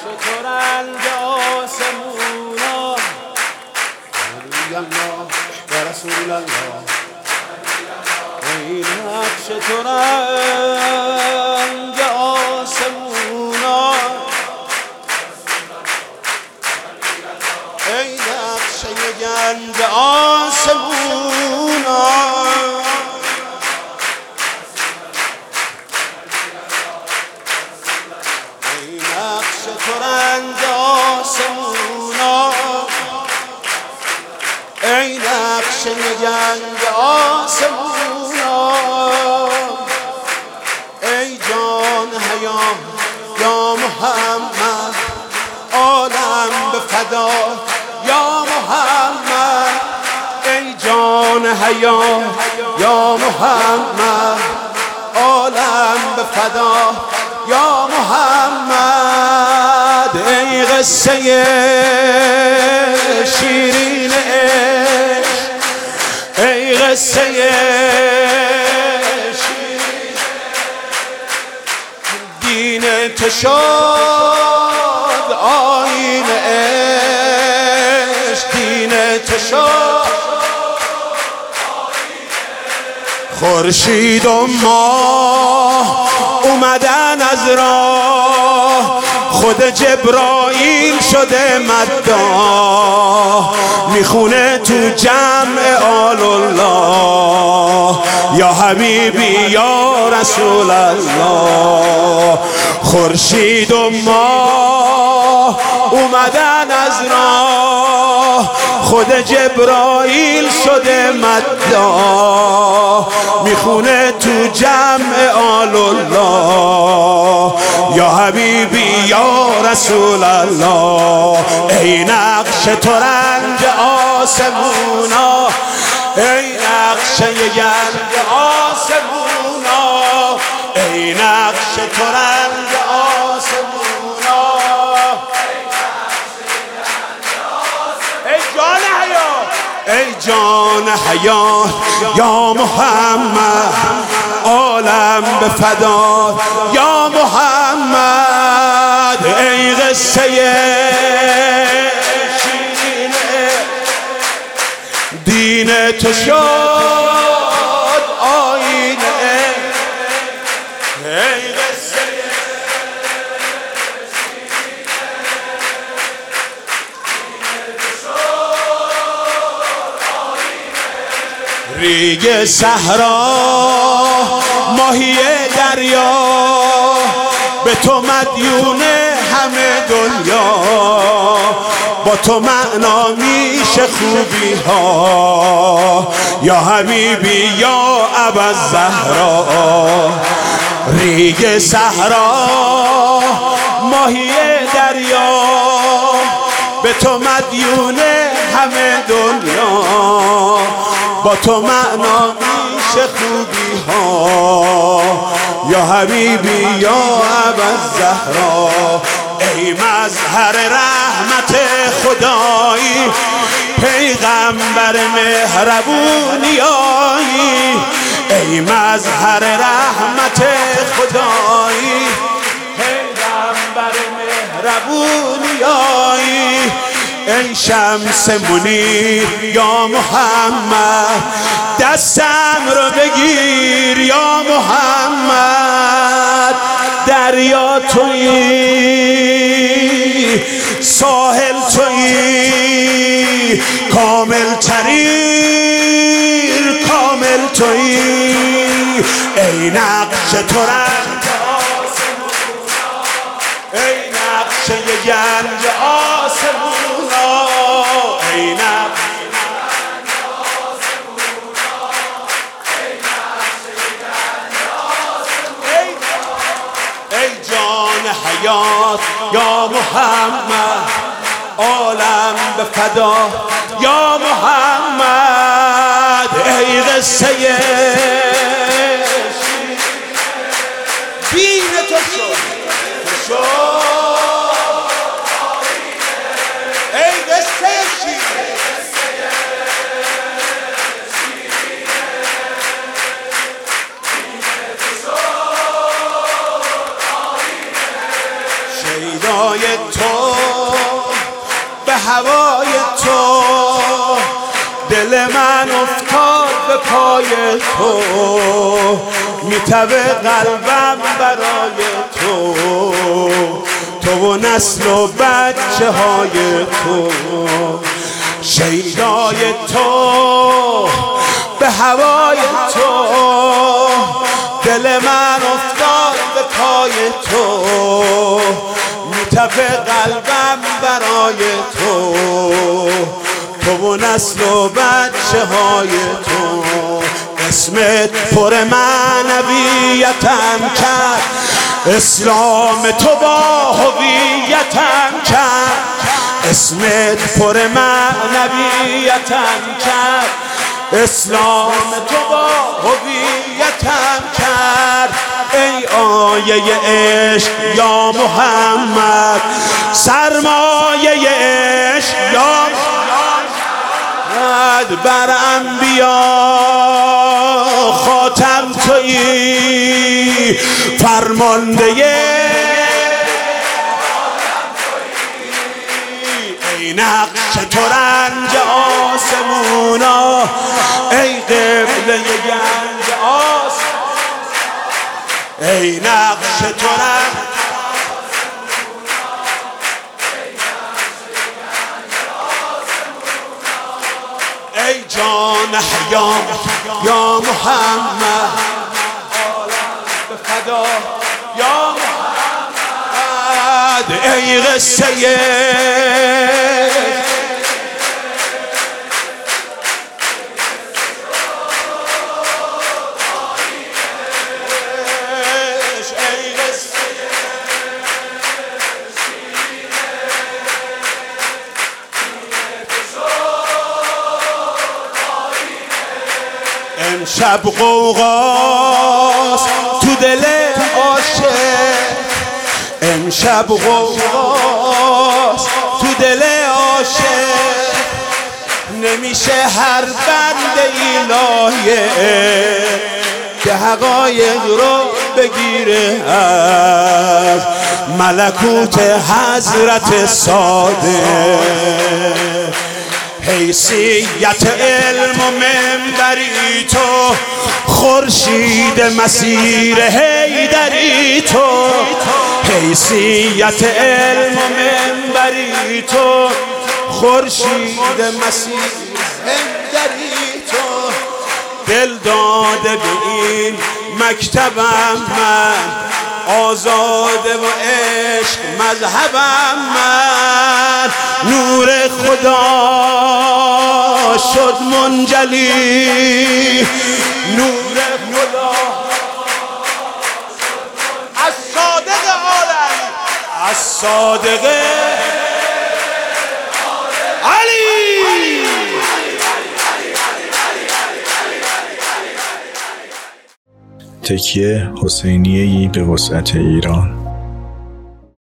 شترنگ آسمونا علی الله یا رسول الله ای نقش ترنگ آسمونا ای نقش گنج آسمونا ترنگ آسمونا ای نقش گنج آسمونا ای جان حیا یا محمد عالم به فدا یا محمد ای جان حیا یا محمد عالم به فدا یا محمد ای قصه شیرین عشق ای قصه شیرین دین تو شد آیین عشق دین تو شد خورشید و ماه اومدن از راه خود جبرائیل شده مداح میخونه تو جمع آل الله یا حبیبی یا رسول الله خورشید و ماه اومدن از راه خود جبرائیل شده مداح میخونه تو جمع آل الله یا حبیبی یا رسول الله ای نقش ترنج آسمونا ای نقش گنج آسمونا ای نقش ترنج آسمونا ای جان حیا یا محمد عالم به فدا یا محمد ای قصه شیرین دین تو شد آیین ای قصه ریگ صحرا ماهی دریا به تو مدیون همه دنیا با تو معنا میشه خوبی ها یا حبیبی یا ابوالزهرا ریگ صحرا ماهی دریا به تو مدیون همه دنیا با تو معنا میشه خوبی ها یا حبیبی یا ابوالزهرا ای مظهر رحمت خدایی پیغمبر مهربونیایی ای مظهر رحمت خدایی پیغمبر مهربونیایی ای شمس منیر یا محمد دستم رو بگیر یا محمد دریا تویی ساحل تویی کامل ترین کامل تویی ای نقش ترنج ای نقش گنج آسمونا ای نقش ای جان حیات یا محمد عالم به فدا یا محمد ای قصه دین تو شد ای قصه شیدای تو به هوای تو، دل من افتاد به پای تو، میتبه قلبم برای تو، تو و نسل و بچه های تو. شیدای تو به هوای تو، دل من افتاد به پای تو، میتپه قلبم برای تو، تو و نسل و بچه های تو. اسمت پر معنویتم کرد، اسلام تو با هویتم کرد. اسمت پر معنویتم کرد، اسلام تو با هویتم کرد. ای آیه عشق یا محمد، سرمایه عشق یا محمد، بر انبیا خاتم تویی، فرمانده ای نقش ترنج آسمونا، ای قبله گنج آسمونا، ای نقش ترنج ای جان حیام یا محمد، به فدا یا محمد، ای قصه امشب غوغاست تو دل عاشق، امشب غوغاست تو دل عاشق، نمیشه هر بنده الهیه که حقایق رو بگیره از ملکوت حضرت صادق. حیثیت علم و منبری تو، خورشید مسیر حیدری تو. حیثیت علم و منبری تو، خورشید مسیر حیدری تو. دل داده به این مکتبم من، آزاده و عشق مذهبم من. نور خدا شد منجلی، نور خدا از صادق عالم، از صادق علی. تکیه حسینیه‌ای به وسعت ایران.